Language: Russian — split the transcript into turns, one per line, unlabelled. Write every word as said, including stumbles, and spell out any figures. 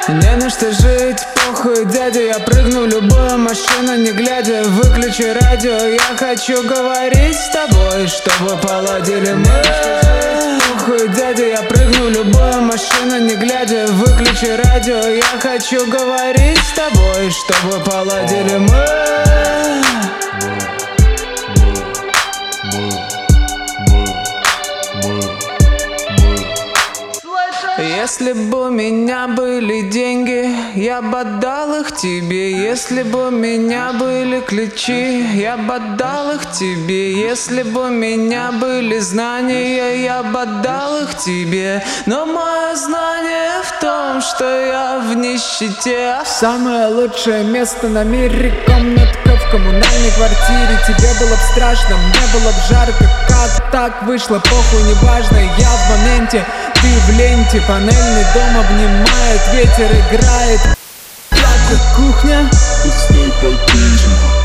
Не на что жить, похуй, дядя. Я прыгну в любую машину, не глядя. Выключи радио, я хочу говорить с тобой, чтобы поладили мы. Похуй, дядя, я прыгну в любую машину, не глядя. Выключи радио, я хочу говорить с тобой, чтобы поладили мы. Если бы у меня были деньги, я бы отдал их тебе. Если бы у меня были ключи, я бы отдал их тебе. Если бы у меня были знания, я бы отдал их тебе. Но мое знание в том, что я в нищете.
Самое лучшее место на мире — комнатка в коммунальной квартире. Тебе было б страшно, мне было б жарко. Как так вышло, похуй, неважно. Я в моменте, ты в ленте. Панельный дом обнимает, ветер играет. Как кухня,
пустой подпитен.